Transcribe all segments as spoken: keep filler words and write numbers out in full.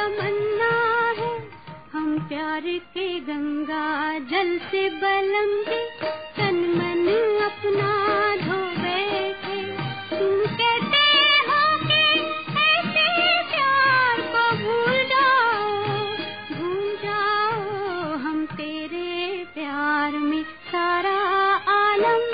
तमन्ना है, हम प्यार के गंगा जल से बलम के तन मन अपना धो बैठे। तुम कहते हो कि ऐसे प्यार को भूल जाओ, भूल जाओ, हम तेरे प्यार में सारा आलम।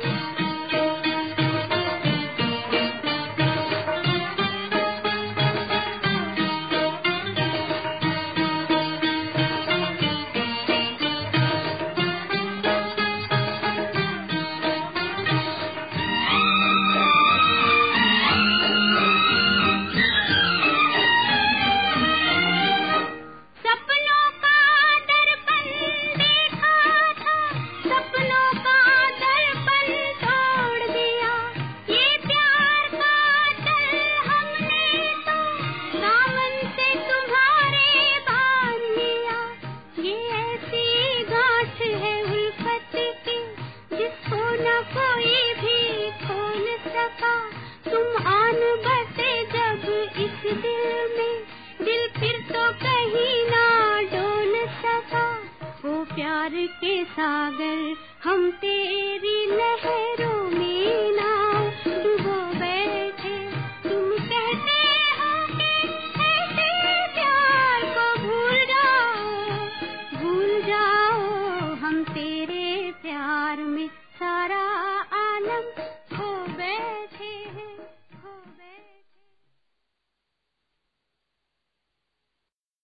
प्यार के सागर हम तेरी लहरों में नाव डुबो बैठे। तुम कहते हो कि ऐसे प्यार को भूल जाओ, भूल जाओ, हम तेरे प्यार में